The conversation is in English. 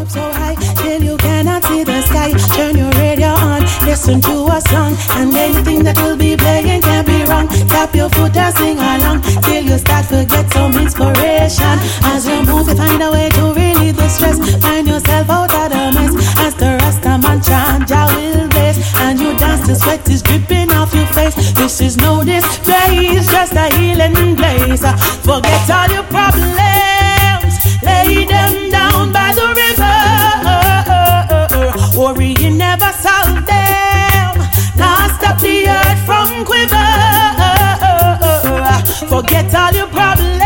so high till you cannot see the sky. Turn your radio on, listen to a song, and anything that will be playing can't be wrong. Tap your foot and sing along till you start to get some inspiration. As you move, you find a way to relieve the stress. Find yourself out of the mess. As the Rasta man chant, Jah will bless, and you dance, the sweat is dripping off your face. This is no disgrace, just a healing place. Forget all your problems, lay them down by the river. Worrying never solve them, now stop the earth from quiver. Forget all your problems,